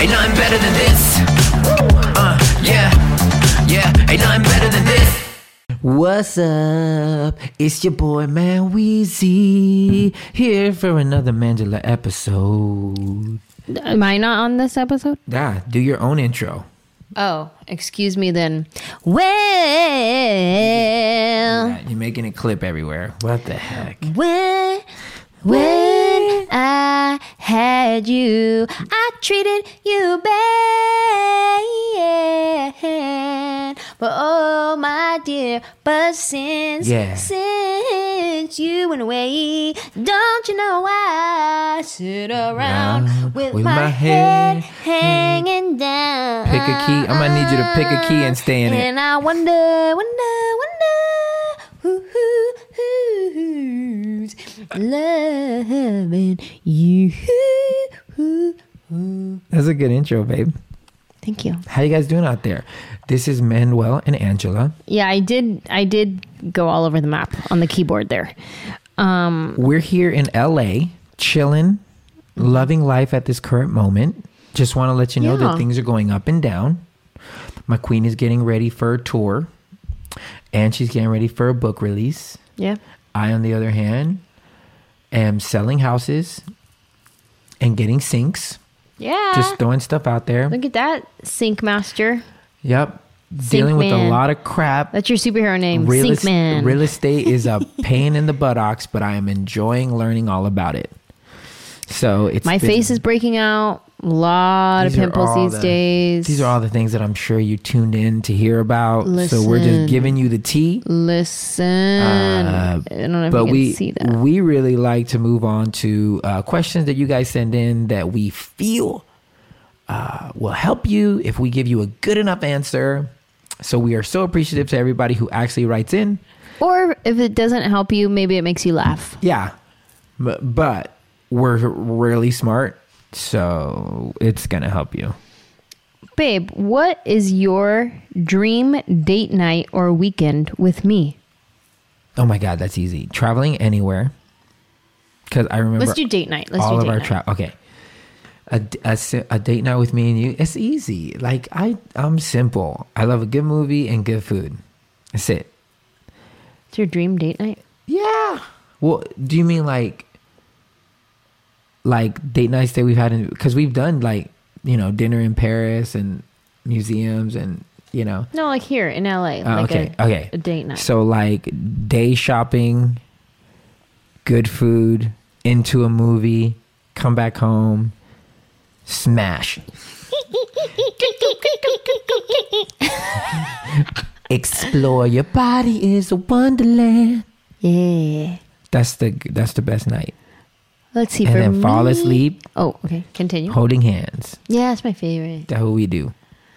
ain't nothing better than this. Yeah, ain't nothing better than this. What's up? It's your boy Man Weezy here for another Mandela episode. Am I not on this episode? Yeah, do your own intro. Oh, excuse me then. Well, Yeah, you're making it clip everywhere. What the heck? when I had you, I treated you bad. But oh my dear, but since you went away, don't you know I sit around with my head hanging down. Pick a key. I'm gonna need you to pick a key and stay in it. And I wonder who's loving you. That's a good intro, babe. Thank you. How you guys doing out there? This is Manuel and Angela. Yeah, I did go all over the map on the keyboard there. We're here in LA, chilling, loving life at this current moment. Just want to let you know that things are going up and down. My queen is getting ready for a tour, and she's getting ready for a book release. Yeah. I, on the other hand, am selling houses and getting sinks. Yeah. Just throwing stuff out there. Look at that, Sink Master. Yep. Dealing with a Man. lot of crap. That's your superhero name, Sink Man. Real estate is a pain in the buttocks, but I am enjoying learning all about it. So it's My face is breaking out. A lot of These are pimples all these days. These are all the things that I'm sure you tuned in to hear about. So we're Listen. just giving you the tea. Listen. I don't know if But you can see that. we really like to move on to questions that you guys send in that we feel will help you if we give you a good enough answer. So we are so appreciative to everybody who actually writes in. Or if it doesn't help you, maybe it makes you laugh. Yeah. But we're really smart. So it's going to help you. Babe, what is your dream date night or weekend with me? Oh my God, that's easy. Traveling anywhere. Because I remember Let's do date night. all of our travel. Okay. A date night with me and you, it's easy. Like I'm simple. I love a good movie and good food. That's it. It's your dream date night? Yeah. Well, do you mean like date nights that we've had because we've done dinner in Paris and museums and No, like here in LA. Okay. A date night. So like day shopping, good food, into a movie, come back home, smash. Explore your body is a wonderland. Yeah. That's the best night. Let's see. And for then fall me- asleep, Oh, okay. Continue. holding hands. Yeah, that's my favorite. That's what we do.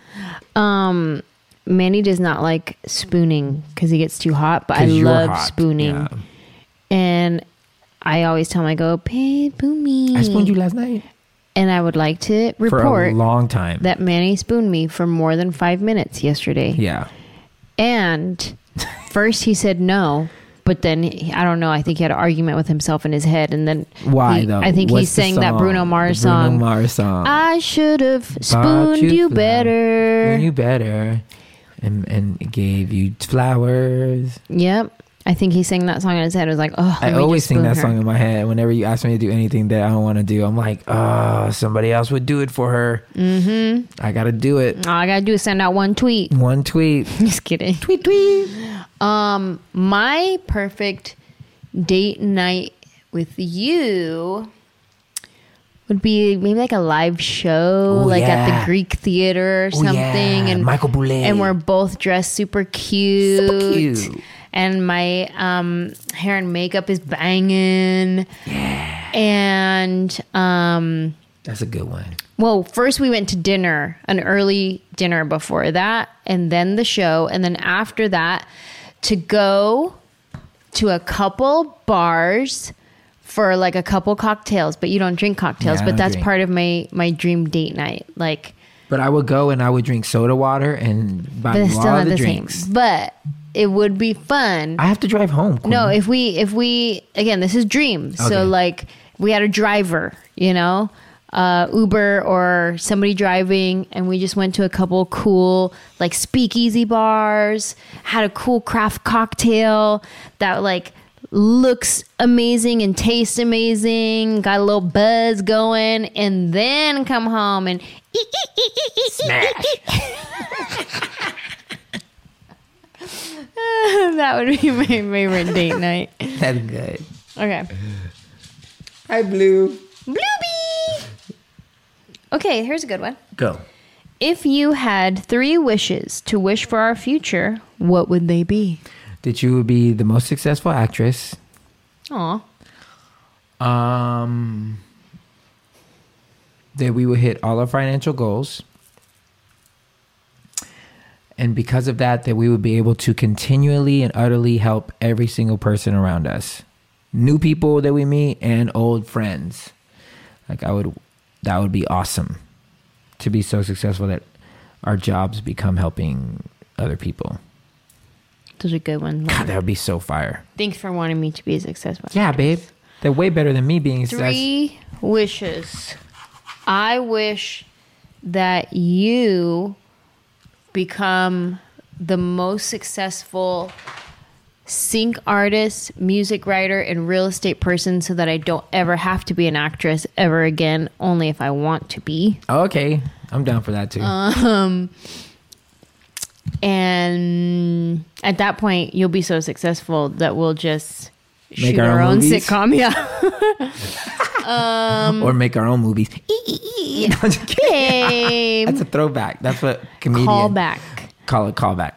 Manny does not like spooning because he gets too hot, but I 'Cause you're love hot. spooning. Yeah. And I always tell him, I go, "Babe, spoon me." I spooned you last night And I would like to for a report long time. that Manny spooned me for more than 5 minutes yesterday. Yeah. And first he said no, but then I don't know. I think he had an argument with himself in his head, and then Why though? I think he What's the sang that song? Bruno Mars The song. Bruno Mars song. I should have Bought spooned you flowers. better. Spooned you better, and gave you flowers. Yep. I think he sang that song in his head. It was like, oh, I let me always just sing spoon that her. song in my head whenever you ask me to do anything that I don't want to do. I'm like, oh, somebody else would do it for her. Mm-hmm. I gotta do it. All I gotta do is send out one tweet. One tweet. Just kidding. Tweet. My perfect date night with you would be maybe like a live show, Ooh, like at yeah. the Greek Theater or Ooh, something, yeah. and Michael Bublé. and we're both dressed super cute. Super cute. And my hair and makeup is banging. Yeah. And That's a good one. well, first we went to dinner, an early dinner before that, and then the show, and then after that to go to a couple bars for like a couple cocktails, but you don't drink cocktails, Yeah, I but don't that's drink. part of my dream date night. Like, But I would go and I would drink soda water and buy but a it's still lot not of the drinks. same. But it would be fun. I have to drive home. Queen. No, if we again, this is dreams. Okay. So like we had a driver, you know, Uber or somebody driving, and we just went to a couple cool like speakeasy bars, had a cool craft cocktail that like looks amazing and tastes amazing, got a little buzz going, and then come home and Smash. that would be my favorite date night. That's good. Okay. Hi, Blue. Bluebee. Okay, here's a good one. Go. If you had 3 wishes to wish for our future, what would they be? That you would be the most successful actress. Aw. That we would hit all our financial goals. And because of that we would be able to continually and utterly help every single person around us. New people that we meet and old friends. Like that would be awesome. To be so successful that our jobs become helping other people. Those are good ones. God, that would be so fire. Thanks for wanting me to be successful. Yeah, babe. They're way better than me being successful. 3 wishes. I wish that you become the most successful sync artist, music writer, and real estate person so that I don't ever have to be an actress ever again, only if I want to be. Okay. I'm down for that too. And at that point, you'll be so successful that we'll just Make shoot our our own own movies? sitcom. Yeah. Or make our own movies. No, I'm just kidding. Babe. That's a throwback. That's what comedian. Call back. Call it callback.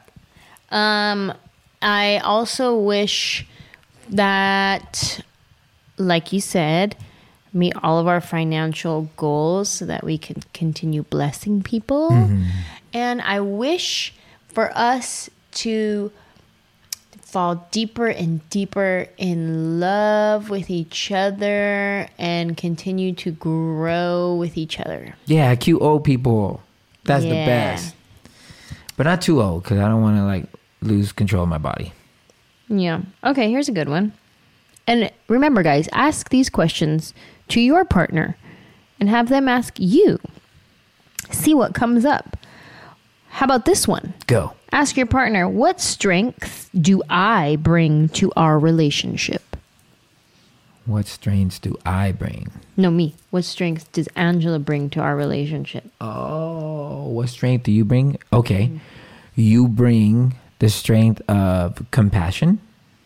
I also wish that, like you said, meet all of our financial goals so that we can continue blessing people. And I wish for us to fall deeper and deeper in love with each other and continue to grow with each other. Yeah, cute old people. That's the Yeah. best. But not too old because I don't want to like lose control of my body. Yeah. Okay, here's a good one. And remember, guys, ask these questions to your partner and have them ask you. See what comes up. How about this one? Go. Ask your partner, what strengths do I bring to our relationship? What strengths do I bring? No, me. What strengths does Angela bring to our relationship? Oh, what strength do you bring? Okay. You bring the strength of compassion,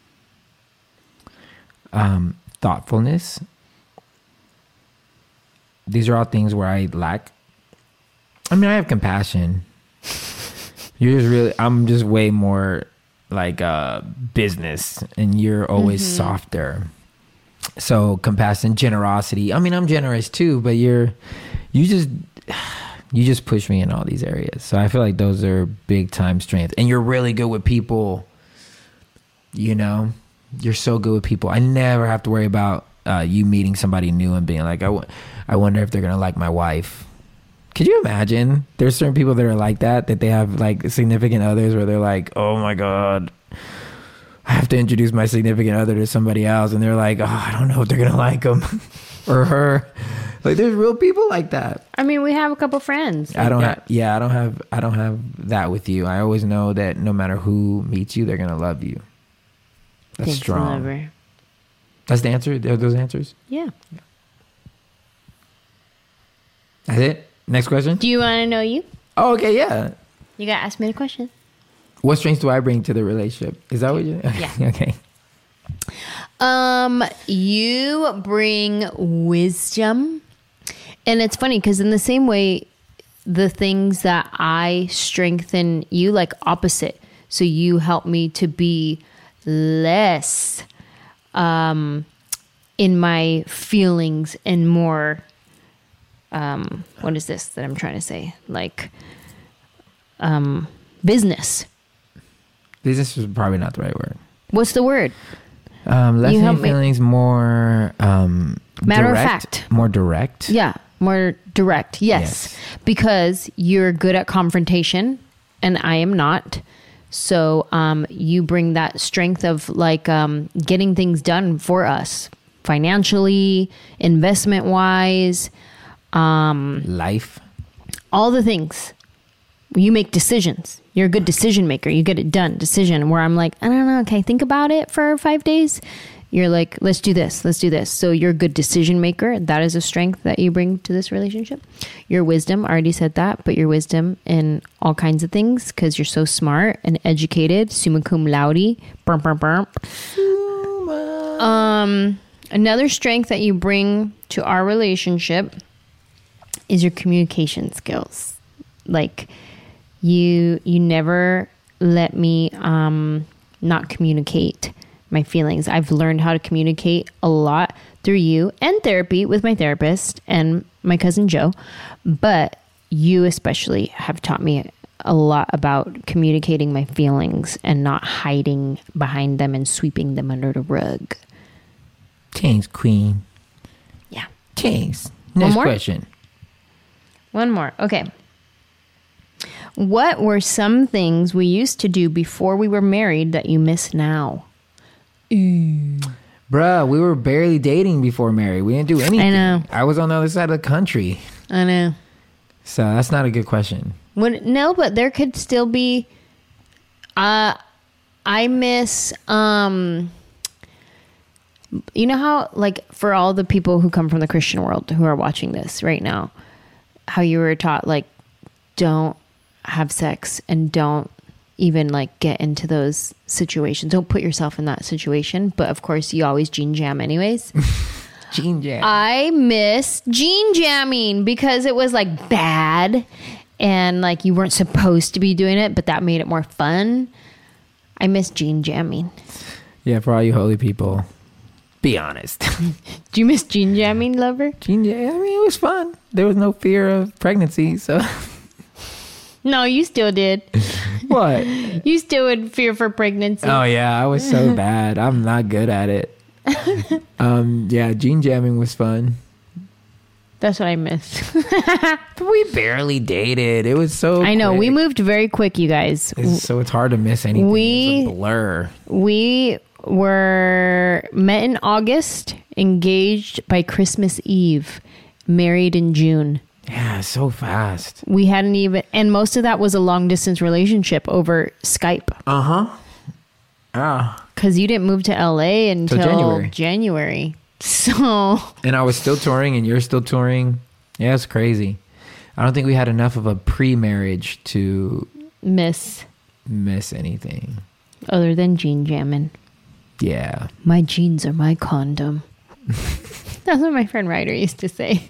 thoughtfulness. These are all things where I lack. I mean, I have compassion. I'm just way more like business, and you're always softer. So compassion, generosity. I mean, I'm generous too, but you just push me in all these areas. So I feel like those are big time strengths. And you're really good with people. You know, you're so good with people. I never have to worry about you meeting somebody new and being like, I wonder if they're gonna like my wife. Could you imagine? There's certain people that are like that they have like significant others where they're like, oh my God, I have to introduce my significant other to somebody else. And they're like, oh, I don't know if they're going to like him or her. Like there's real people like that. I mean, we have a couple friends. I don't have that with you. I always know that no matter who meets you, they're going to love you. That's Thanks, strong. lover. That's the answer. Those answers. Yeah. That's it. Next question. Do you want to know you? Oh, okay. Yeah. You got to ask me the question. What strengths do I bring to the relationship? Is that what you? Yeah. Okay. You bring wisdom. And it's funny because in the same way, the things that I strengthen you, like opposite. So you help me to be less in my feelings and more, what is this that I'm trying to say? Like business. Business is probably not the right word. What's the word? Less You in help your me. feelings, more Matter of direct, fact. more direct. Yeah, more direct. Yes. Because you're good at confrontation and I am not. So you bring that strength of like getting things done for us financially, investment wise, Life. All the things. You make decisions. You're a good decision maker. You get it done. Decision where I'm like, I don't know. Can I think about it for 5 days? You're like, let's do this. Let's do this. So you're a good decision maker. That is a strength that you bring to this relationship. Your wisdom, I already said that, but your wisdom in all kinds of things because you're so smart and educated. Summa cum laude. Burp, burp, burp. Another strength that you bring to our relationship is your communication skills. Like you never let me not communicate my feelings. I've learned how to communicate a lot through you and therapy with my therapist and my cousin Joe. But you especially have taught me a lot about communicating my feelings and not hiding behind them and sweeping them under the rug. Thanks, Queen. Yeah. Thanks. Next question. One more. Okay. What were some things we used to do before we were married that you miss now? Bruh, we were barely dating before married. We didn't do anything. I know. I was on the other side of the country. I know. So that's not a good question. No, but there could still be. I miss. You know how, like, for all the people who come from the Christian world who are watching this right now, how you were taught, like, don't have sex and don't even like get into those situations. Don't put yourself in that situation. But of course, you always gene jam anyways. Gene jam. I miss gene jamming because it was like bad and like you weren't supposed to be doing it, but that made it more fun. I miss gene jamming. Yeah, for all you holy people, be honest. Do you miss gene jamming, lover? Gene jam. I mean, it was fun. There was no fear of pregnancy, so. No, you still did. What? You still would fear for pregnancy. Oh yeah, I was so bad. I'm not good at it. Yeah, gene jamming was fun. That's what I miss. But we barely dated. It was so I know. quick. We moved very quick, you guys. So it's hard to miss anything. It's a blur. We were met in August, engaged by Christmas Eve, married in June. Yeah, so fast. We hadn't even, and most of that was a long distance relationship over Skype. Because you didn't move to LA until January. So. And I was still touring and you're still touring. Yeah, it's crazy. I don't think we had enough of a pre-marriage to miss anything. Other than gene jamming. Yeah. My jeans are my condom. That's what my friend Ryder used to say.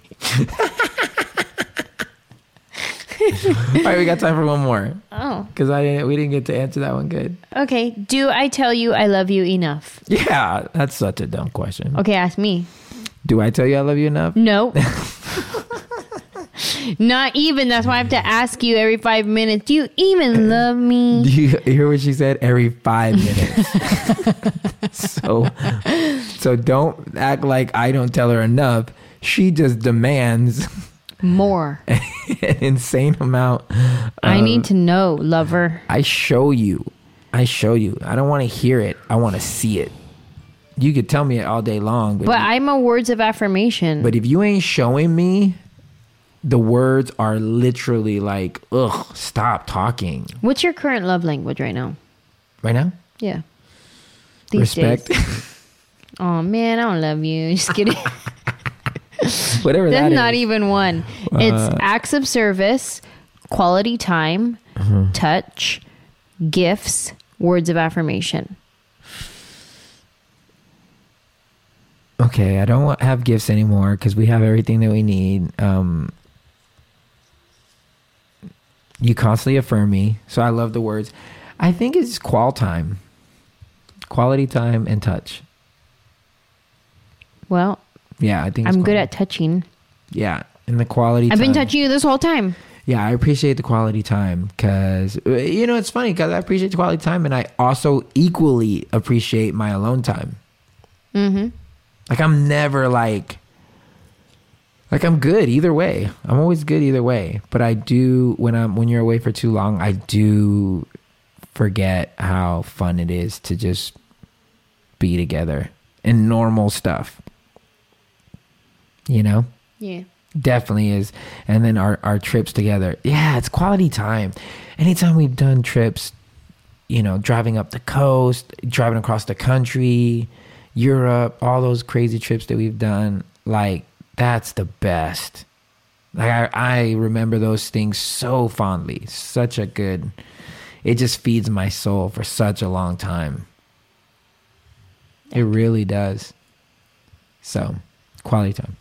All right, we got time for one more. Oh. Because we didn't get to answer that one good. Okay. Do I tell you I love you enough? Yeah, that's such a dumb question. Okay, ask me. Do I tell you I love you enough? No. Not even. That's why I have to ask you every 5 minutes. Do you even love me? Do you hear what she said? Every 5 minutes. So don't act like I don't tell her enough. She just demands more. An insane amount. I need to know, lover. I show you. I don't want to hear it. I want to see it. You could tell me it all day long. But I'm a words of affirmation. But if you ain't showing me, the words are literally like, ugh, stop talking. What's your current love language right now? Right now? Yeah. Respect. Oh, man, I don't love you. Just kidding. Whatever that is. That's not even one. It's acts of service, quality time, touch, gifts, words of affirmation. Okay, I don't have gifts anymore because we have everything that we need. You constantly affirm me, so I love the words. I think it's quality time, and touch. Well, yeah, I think I'm good at touching. Yeah, and the quality time. I've been touching you this whole time. Yeah, I appreciate the quality time because, it's funny because I appreciate the quality time and I also equally appreciate my alone time. Mm-hmm. Like, I'm never like I'm good either way. I'm always good either way. But I do, when you're away for too long, I do forget how fun it is to just be together and normal stuff. You know? Yeah. Definitely is. And then our trips together. Yeah, it's quality time. Anytime we've done trips, driving up the coast, driving across the country, Europe, all those crazy trips that we've done, like, that's the best. Like, I remember those things so fondly. It just feeds my soul for such a long time. It really does. So, quality time.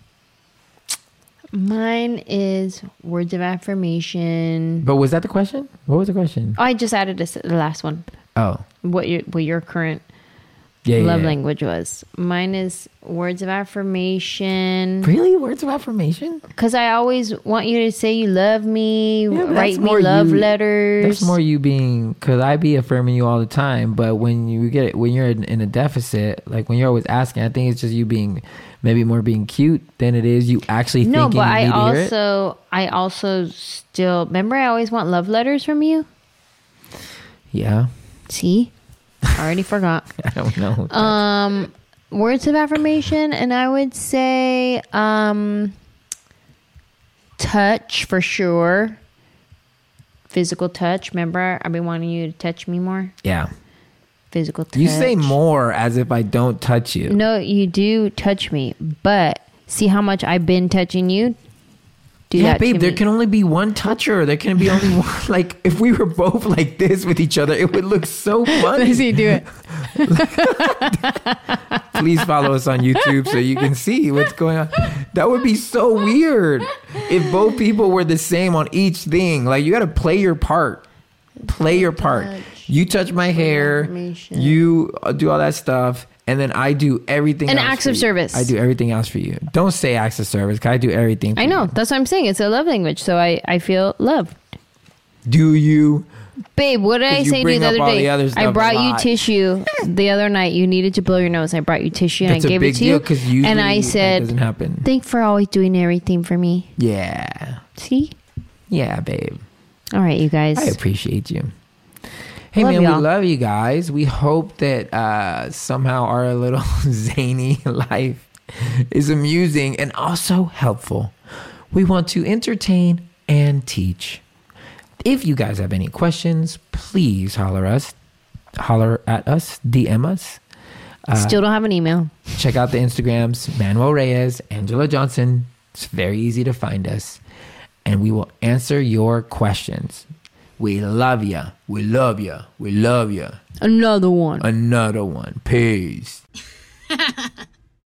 Mine is words of affirmation. But was that the question? What was the question? Oh, I just added the last one. Oh. What your current love language was. Mine is words of affirmation. Really? Words of affirmation? Because I always want you to say you love me, write me love letters. That's more you being, because I be affirming you all the time, but when you're in a deficit, like when you're always asking, I think it's just you being maybe more being cute than it is you actually thinking. No, but I also still, remember I always want love letters from you? Yeah. See? I already forgot. I don't know. Words of affirmation, and I would say touch for sure. Physical touch. Remember, I've been wanting you to touch me more. Yeah. Physical touch. You say more as if I don't touch you. No, you do touch me, but see how much I've been touching you? Yeah, babe, there can only be one toucher. There can be only one. Like, if we were both like this with each other, it would look so funny. Let's see, do it. Please follow us on YouTube so you can see what's going on. That would be so weird if both people were the same on each thing. Like, you got to play your part. Play your part. You touch my hair. You do all that stuff. And then I do everything else. Acts of service. I do everything else for you. Don't say acts of service, because I do everything for you. I know. That's what I'm saying. It's a love language. So I feel loved. Do you? Babe, what did I say to you the other day? I brought you tissue the other night. You needed to blow your nose. I brought you tissue and I gave it to you. And I said, doesn't happen. Thanks for always doing everything for me. Yeah. See? Yeah, babe. All right, you guys. I appreciate you. Hey, man, we love you guys. We hope that somehow our little zany life is amusing and also helpful. We want to entertain and teach. If you guys have any questions, please holler at us, DM us. Still don't have an email. Check out the Instagrams, Manuel Reyes, Angela Johnson. It's very easy to find us. And we will answer your questions. We love ya. We love ya. We love ya. Another one. Peace.